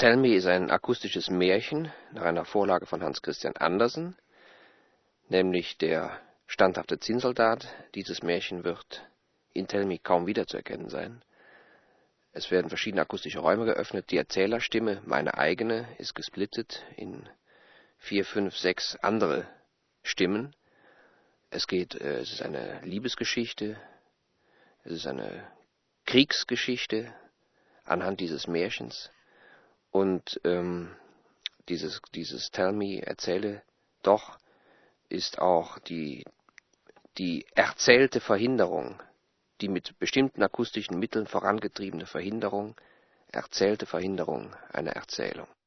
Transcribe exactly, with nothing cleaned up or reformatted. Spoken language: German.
Tell Me ist ein akustisches Märchen nach einer Vorlage von Hans Christian Andersen, nämlich der standhafte Zinnsoldat. Dieses Märchen wird in Tell Me kaum wiederzuerkennen sein. Es werden verschiedene akustische Räume geöffnet. Die Erzählerstimme, meine eigene, ist gesplittet in vier, fünf, sechs andere Stimmen. Es geht, äh, es ist eine Liebesgeschichte, es ist eine Kriegsgeschichte anhand dieses Märchens. Und ähm, dieses, dieses Tell Me, erzähle doch, ist auch die, die erzählte Verhinderung, die mit bestimmten akustischen Mitteln vorangetriebene Verhinderung, erzählte Verhinderung einer Erzählung.